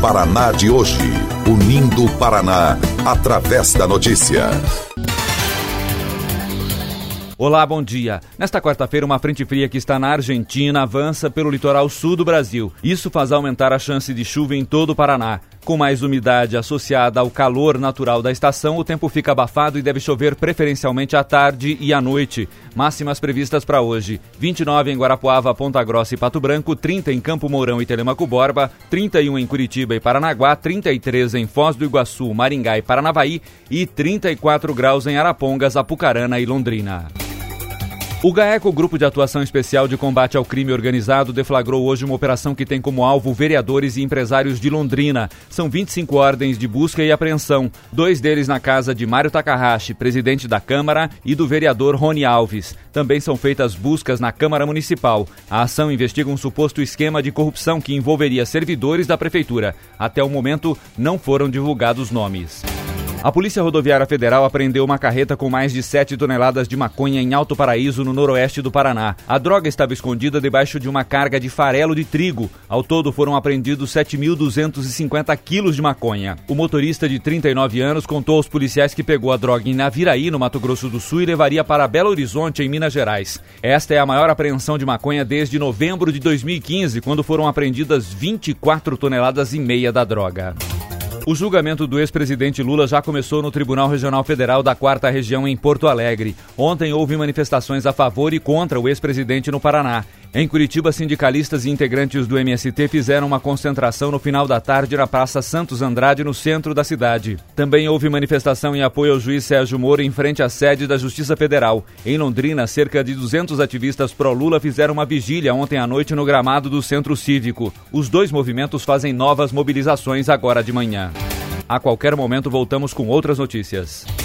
Paraná de hoje. Unindo o Paraná, através da notícia. Olá, bom dia. Nesta quarta-feira, uma frente fria que está na Argentina avança pelo litoral sul do Brasil. Isso faz aumentar a chance de chuva em todo o Paraná. Com mais umidade associada ao calor natural da estação, o tempo fica abafado e deve chover preferencialmente à tarde e à noite. Máximas previstas para hoje: 29 em Guarapuava, Ponta Grossa e Pato Branco, 30 em Campo Mourão e Telemaco Borba, 31 em Curitiba e Paranaguá, 33 em Foz do Iguaçu, Maringá e Paranavaí e 34 graus em Arapongas, Apucarana e Londrina. O GAECO, Grupo de Atuação Especial de Combate ao Crime Organizado, deflagrou hoje uma operação que tem como alvo vereadores e empresários de Londrina. São 25 ordens de busca e apreensão, 2 deles na casa de Mário Takahashi, presidente da Câmara, e do vereador Rony Alves. Também são feitas buscas na Câmara Municipal. A ação investiga um suposto esquema de corrupção que envolveria servidores da Prefeitura. Até o momento, não foram divulgados nomes. A Polícia Rodoviária Federal apreendeu uma carreta com mais de 7 toneladas de maconha em Alto Paraíso, no noroeste do Paraná. A droga estava escondida debaixo de uma carga de farelo de trigo. Ao todo foram apreendidos 7.250 quilos de maconha. O motorista de 39 anos contou aos policiais que pegou a droga em Naviraí, no Mato Grosso do Sul, e levaria para Belo Horizonte, em Minas Gerais. Esta é a maior apreensão de maconha desde novembro de 2015, quando foram apreendidas 24 toneladas e meia da droga. O julgamento do ex-presidente Lula já começou no Tribunal Regional Federal da 4ª Região em Porto Alegre. Ontem houve manifestações a favor e contra o ex-presidente no Paraná. Em Curitiba, sindicalistas e integrantes do MST fizeram uma concentração no final da tarde na Praça Santos Andrade, no centro da cidade. Também houve manifestação em apoio ao juiz Sérgio Moro em frente à sede da Justiça Federal. Em Londrina, cerca de 200 ativistas pró-Lula fizeram uma vigília ontem à noite no gramado do Centro Cívico. Os dois movimentos fazem novas mobilizações agora de manhã. A qualquer momento voltamos com outras notícias.